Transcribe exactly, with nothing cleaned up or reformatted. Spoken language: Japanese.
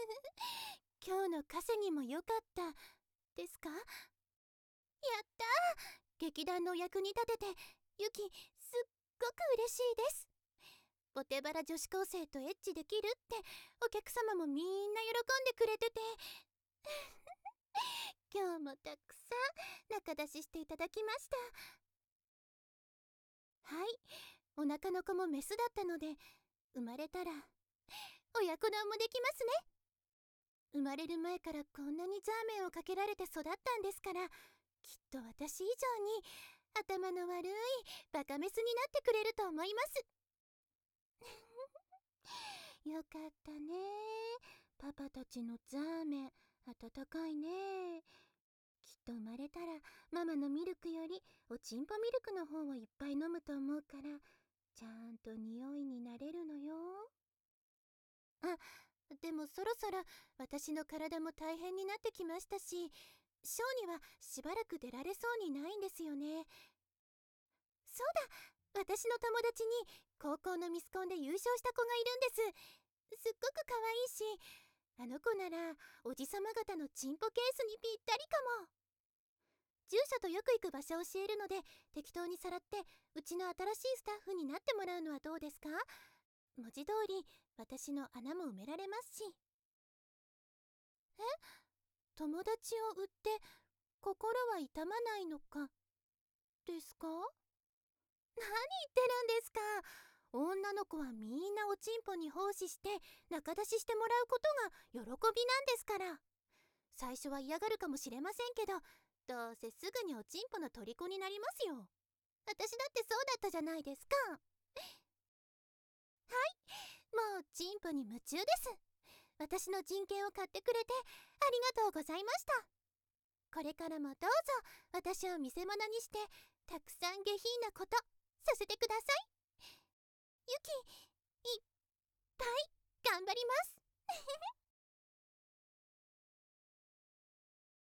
今日の稼ぎも良かったですか？やったー！劇団のお役に立ててユキすっごく嬉しいです。ボテバラ女子高生とエッチできるってお客様もみんな喜んでくれてて今日もたくさん仲出ししていただきました。はい、お腹の子もメスだったので生まれたら親子丼もできますね。生まれる前からこんなにザーメンをかけられて育ったんですから、きっと私以上に頭の悪いバカメスになってくれると思いますよかったね。パパたちのザーメン温かいね。きっと生まれたらママのミルクよりおちんぽミルクの方をいっぱい飲むと思うから、ちゃんと匂いになれるのよ。あ、でもそろそろ私の体も大変になってきましたし、ショーにはしばらく出られそうにないんですよね。そうだ、私の友達に高校のミスコンで優勝した子がいるんです。すっごく可愛いし、あの子ならおじさま方のチンポケースにぴったりかも。住所とよく行く場所を教えるので適当にさらってうちの新しいスタッフになってもらうのはどうですか？文字通り私の穴も埋められますし。え？友達を売って心は痛まないのかですか？何言ってるんですか？女の子はみんなおちんぽに奉仕して仲出ししてもらうことが喜びなんですから。最初は嫌がるかもしれませんけど、どうせすぐにおちんぽの虜になりますよ。私だってそうだったじゃないですか。はい、もうチンポに夢中です。私の人権を買ってくれてありがとうございました。これからもどうぞ私を見せ物にしてたくさん下品なことさせてください。ユキ、いっぱい頑張ります